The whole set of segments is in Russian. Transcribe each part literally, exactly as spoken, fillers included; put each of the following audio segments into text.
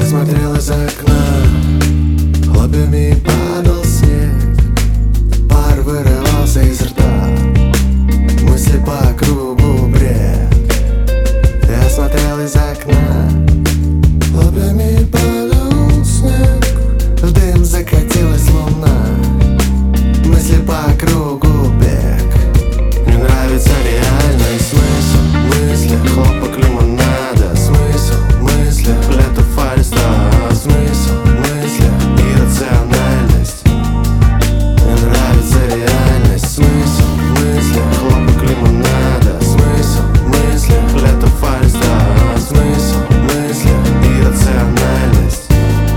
смотрел из окна, хлопьями падал снег, пар вырывался из рта, мысли по кругу бред. Я смотрел из окна, хлопьями падал снег, в дым закатилась луна, мысли по кругу бег. Мне нравится реальный смысл мысли, хлопок лимонада, смысл мысли, лето фальста, смысл мысли, иррациональность. Мне нравится реальность, смысл мысли, хлопок лимонада, смысл мысли, лето фальста, смысл мысли, иррациональность.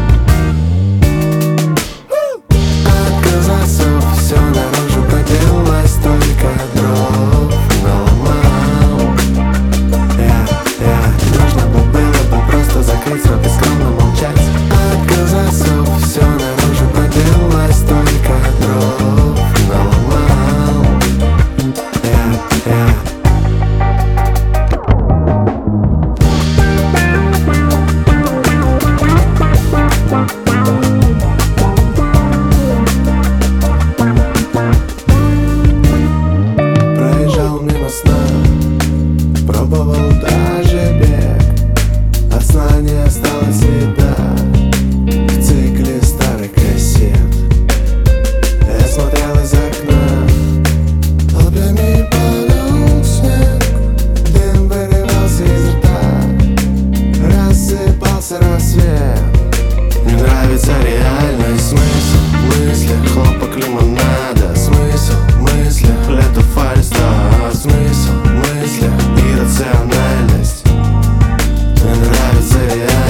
Отказаться все наружу поделалось, только дров наломал. Я, я, нужно бы было бы просто закрыть рот и скромно молчать. Отказаться все наружу поделалось, только дров наломал. Я, я. Проезжал мимо сна, пробовал даже бег, от сна не осталось следа в цикле старых кассет. Я смотрел из окна, хлопьями падал снег, дым вырывался из рта, рассыпался рассвет. Мне нравится реальный смысл мысли, хлопок лимонада, смысл мысли, лето фальста, смысл мысли, иррациональность. Мне нравится реальность.